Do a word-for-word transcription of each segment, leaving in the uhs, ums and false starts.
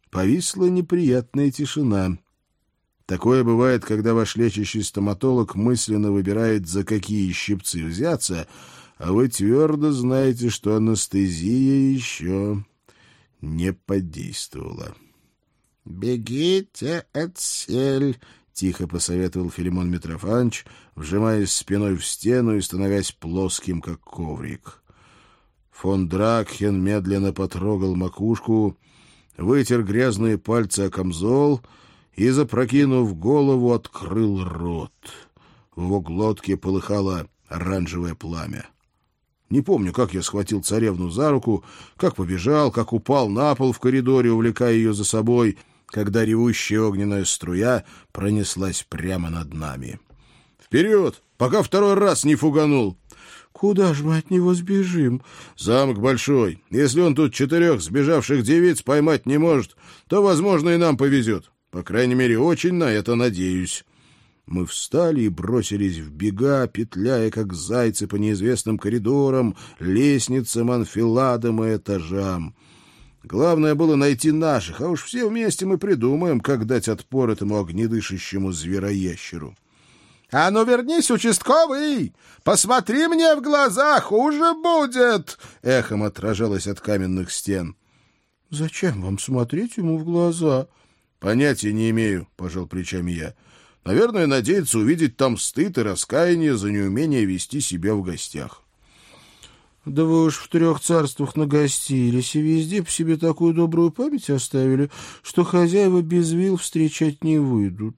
Повисла неприятная тишина. Такое бывает, когда ваш лечащий стоматолог мысленно выбирает, за какие щипцы взяться, а вы твердо знаете, что анестезия еще не подействовала. — Бегите отсель, — тихо посоветовал Филимон Митрофанович, вжимаясь спиной в стену и становясь плоским, как коврик. Фон Дракхен медленно потрогал макушку, вытер грязные пальцы о камзол и, запрокинув голову, открыл рот. В его глотке полыхало оранжевое пламя. Не помню, как я схватил царевну за руку, как побежал, как упал на пол в коридоре, увлекая ее за собой, когда ревущая огненная струя пронеслась прямо над нами. «Вперед, пока второй раз не фуганул!» «Куда же мы от него сбежим?» «Замок большой. Если он тут четырех сбежавших девиц поймать не может, то, возможно, и нам повезет. По крайней мере, очень на это надеюсь». Мы встали и бросились в бега, петляя, как зайцы, по неизвестным коридорам, лестницам, анфиладам и этажам. Главное было найти наших, а уж все вместе мы придумаем, как дать отпор этому огнедышащему звероящеру. — А ну вернись, участковый! Посмотри мне в глаза, хуже будет! — эхом отражалось от каменных стен. — Зачем вам смотреть ему в глаза? — Понятия не имею, — пожал плечами я. — Наверное, надеется увидеть там стыд и раскаяние за неумение вести себя в гостях. — Да вы уж в трех царствах нагостились и везде по себе такую добрую память оставили, что хозяева без вил встречать не выйдут.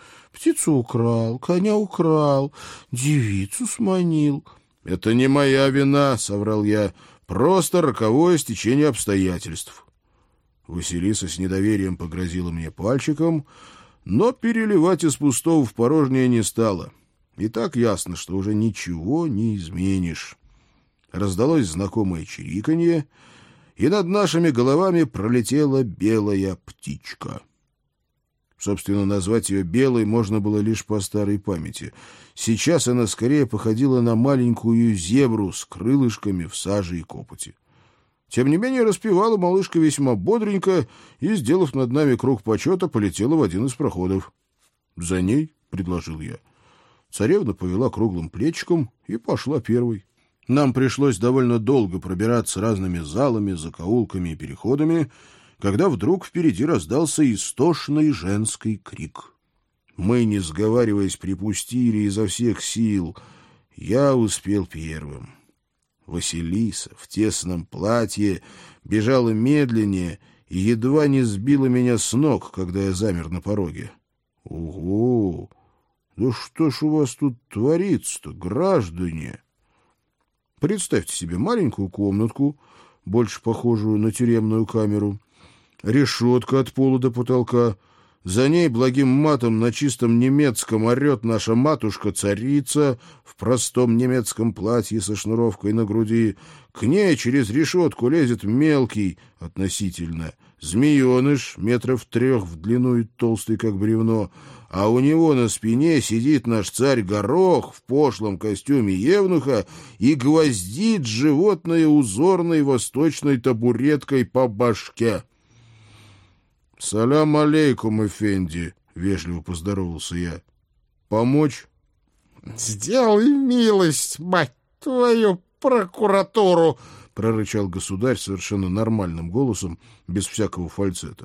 Птицу украл, коня украл, девицу сманил. — Это не моя вина, — соврал я, — просто роковое стечение обстоятельств. Василиса с недоверием погрозила мне пальчиком, но переливать из пустого в порожнее не стала. И так ясно, что уже ничего не изменишь. Раздалось знакомое чириканье, и над нашими головами пролетела белая птичка. Собственно, назвать ее белой можно было лишь по старой памяти. Сейчас она скорее походила на маленькую зебру с крылышками в саже и копоти. Тем не менее, распевала малышка весьма бодренько и, сделав над нами круг почета, полетела в один из проходов. — За ней, — предложил я. Царевна повела круглым плечиком и пошла первой. Нам пришлось довольно долго пробираться разными залами, закоулками и переходами, когда вдруг впереди раздался истошный женский крик. Мы, не сговариваясь, припустили изо всех сил. Я успел первым. Василиса в тесном платье бежала медленнее и едва не сбила меня с ног, когда я замер на пороге. — Ого! Да что ж у вас тут творится-то, граждане? Представьте себе маленькую комнатку, больше похожую на тюремную камеру, решетка от пола до потолка, за ней благим матом на чистом немецком орет наша матушка-царица в простом немецком платье со шнуровкой на груди. К ней через решетку лезет мелкий, относительно, змееныш, метров трех в длину и толстый, как бревно, а у него на спине сидит наш царь-горох в пошлом костюме евнуха и гвоздит животное узорной восточной табуреткой по башке. — Салям алейкум, эфенди, — вежливо поздоровался я. — Помочь? — Сделай милость, мать твою, прокуратуру! — прорычал государь совершенно нормальным голосом, без всякого фальцета.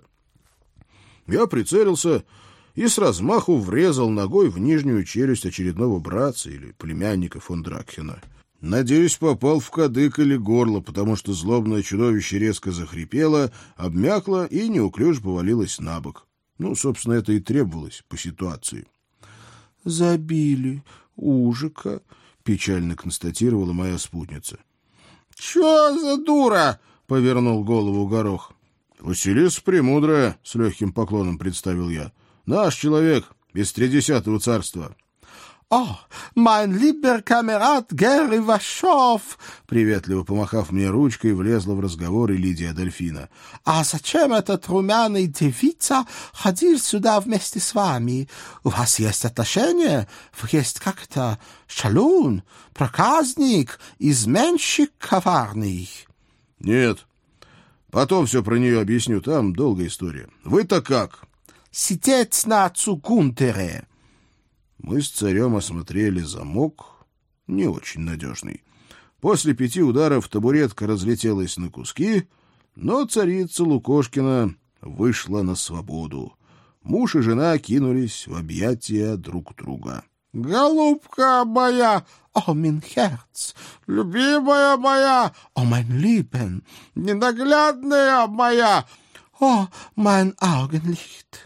Я прицелился и с размаху врезал ногой в нижнюю челюсть очередного братца или племянника фон Дракхена. Надеюсь, попал в кадык или горло, потому что злобное чудовище резко захрипело, обмякло и неуклюже повалилось на бок. Ну, собственно, это и требовалось по ситуации. — Забили ужика, — печально констатировала моя спутница. — Чё за дура? — повернул голову горох. — Василиса Премудрая, — с легким поклоном представил я. — Наш человек из Тридесятого царства. — О, майн либер камерад Гер Ивашов! — приветливо помахав мне ручкой, влезла в разговор и Лидия Адольфина. — А зачем этот румяный девица ходил сюда вместе с вами? У вас есть отношения? Вы есть как-то шалун, проказник, изменщик коварный? — Нет. Потом все про нее объясню, там долгая история. Вы-то как? Сидеть на цукунтере. Мы с царем осмотрели замок, не очень надежный. После пяти ударов табуретка разлетелась на куски, но царица Лукошкина вышла на свободу. Муж и жена кинулись в объятия друг друга. «Голубка моя, о, мин херц, любимая моя, о, майн либен, ненаглядная моя, о, майн аугенлихт».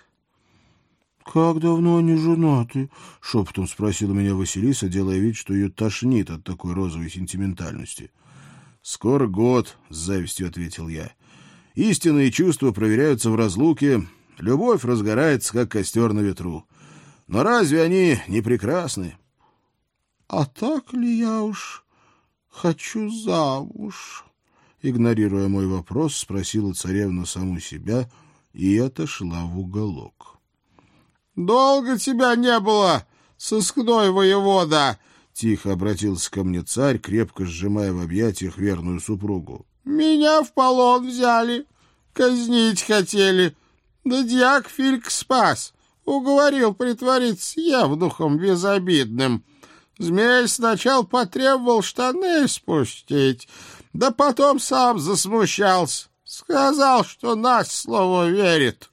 «Как давно они женаты?» — шепотом спросила меня Василиса, делая вид, что ее тошнит от такой розовой сентиментальности. «Скоро год», — с завистью ответил я. «Истинные чувства проверяются в разлуке, любовь разгорается, как костер на ветру. Но разве они не прекрасны?» «А так ли я уж хочу замуж?» Игнорируя мой вопрос, спросила царевна саму себя и отошла в уголок. «Долго тебя не было, сыскной воевода!» — тихо обратился ко мне царь, крепко сжимая в объятиях верную супругу. «Меня в полон взяли, казнить хотели, да дьяк Фильк спас, уговорил притвориться евнухом безобидным. Змей сначала потребовал штаны спустить, да потом сам засмущался, сказал, что на слово верит».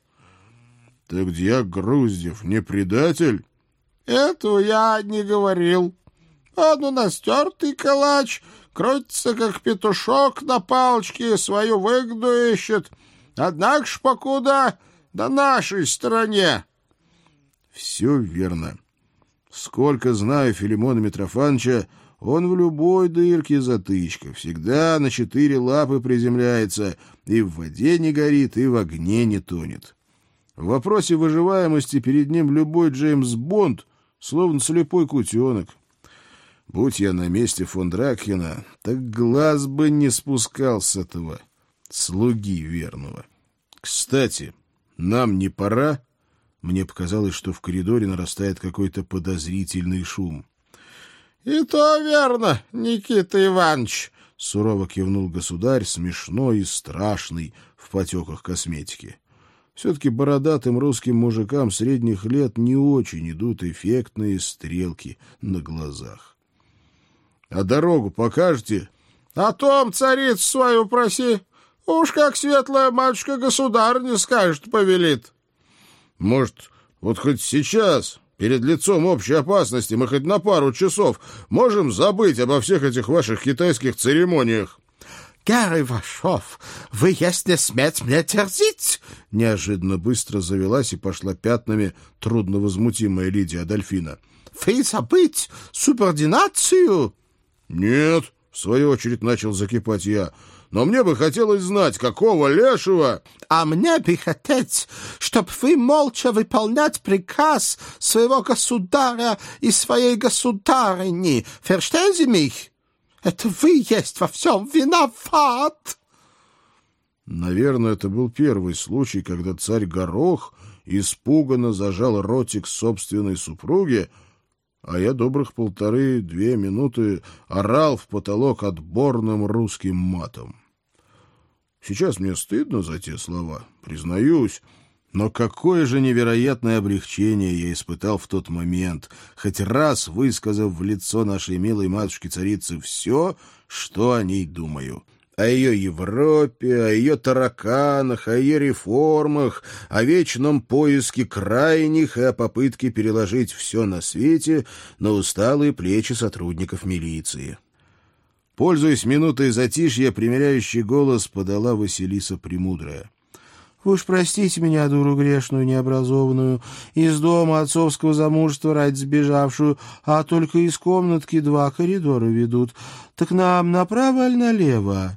«Так дьяк Груздев не предатель?» «Этого я не говорил. Он у нас тертый калач, крутится, как петушок на палочке, свою выгоду ищет. Однако ж покуда на нашей стороне». «Все верно. Сколько знаю Филимона Митрофановича, он в любой дырке затычка, всегда на четыре лапы приземляется, и в воде не горит, и в огне не тонет. В вопросе выживаемости перед ним любой Джеймс Бонд, словно слепой кутенок. Будь я на месте фон Дракхена, так глаз бы не спускал с этого слуги верного. Кстати, нам не пора?» Мне показалось, что в коридоре нарастает какой-то подозрительный шум. «И то верно, Никита Иванович», — сурово кивнул государь, смешной и страшный в потеках косметики. Все-таки бородатым русским мужикам средних лет не очень идут эффектные стрелки на глазах. «А дорогу покажете?» «О том царицу свою проси. Уж как светлая матушка-государыня скажет, повелит». «Может, вот хоть сейчас, перед лицом общей опасности, мы хоть на пару часов можем забыть обо всех этих ваших китайских церемониях?» «Герой Вашов, вы если сметь мне терзить!» Неожиданно быстро завелась и пошла пятнами трудновозмутимая Лидия Адольфина. «Вы забыть субординацию?» «Нет», — в свою очередь начал закипать я, — «но мне бы хотелось знать, какого лешего...» «А мне бы хотеть, чтоб вы молча выполнять приказ своего государя и своей государыни. Verstehen Sie mich? Это вы есть во всем виноват!» Наверное, это был первый случай, когда царь Горох испуганно зажал ротик собственной супруги, а я добрых полторы-две минуты орал в потолок отборным русским матом. Сейчас мне стыдно за те слова, признаюсь, но какое же невероятное облегчение я испытал в тот момент, хоть раз высказав в лицо нашей милой матушке-царице все, что о ней думаю. О ее Европе, о ее тараканах, о ее реформах, о вечном поиске крайних и о попытке переложить все на свете на усталые плечи сотрудников милиции. Пользуясь минутой затишья, примиряющий голос подала Василиса Премудрая. «Вы уж простите меня, дуру грешную, необразованную, из дома отцовского замужества ради сбежавшую, а только из комнатки два коридора ведут. Так нам направо или налево?»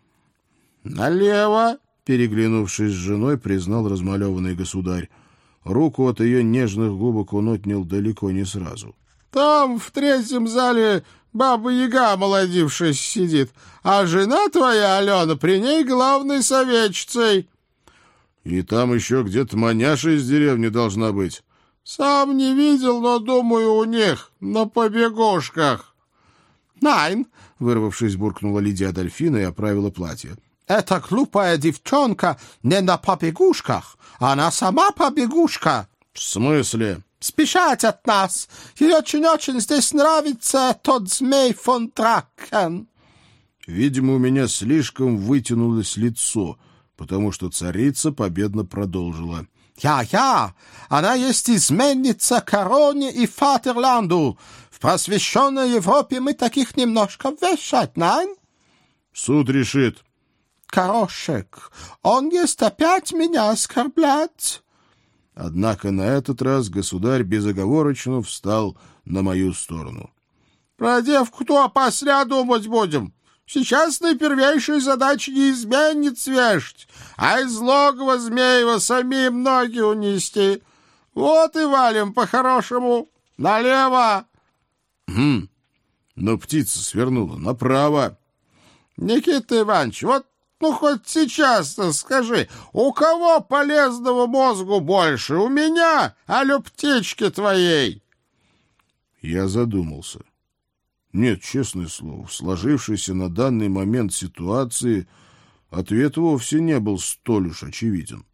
«Налево», — переглянувшись с женой, признал размалеванный государь. Руку от ее нежных губок он отнял далеко не сразу. «Там, в третьем зале, баба-яга молодившаяся сидит, а жена твоя, Алена, при ней главной советчицей». «И там еще где-то маняша из деревни должна быть». «Сам не видел, но, думаю, у них на побегушках». «Найн», — вырвавшись, буркнула Лидия Адольфина и оправила платье. эта глупая девчонка не на побегушках, она сама побегушка. — В смысле? — Спешать от нас. Ей очень-очень здесь нравится тот змей фон Дракен. Видимо, у меня слишком вытянулось лицо, потому что царица победно продолжила. «Я-я! Она есть изменница короне и Фатерланду. В просвещенной Европе мы таких немножко вешать, найн?» «Суд решит». «Корошек, он есть опять меня оскорблять». Однако на этот раз государь безоговорочно встал на мою сторону. — Про девку-то опосля думать будем. Сейчас наипервейшая задача не изменниц вешать, а из логова Змеева самим ноги унести. Вот и валим по-хорошему. Налево. — Хм, но птица свернула направо. — Никита Иванович, вот ну хоть сейчас-то скажи, у кого полезного мозгу больше, у меня, аль у птички твоей? Я задумался. Нет, честное слово, в сложившейся на данный момент ситуации ответ вовсе не был столь уж очевиден.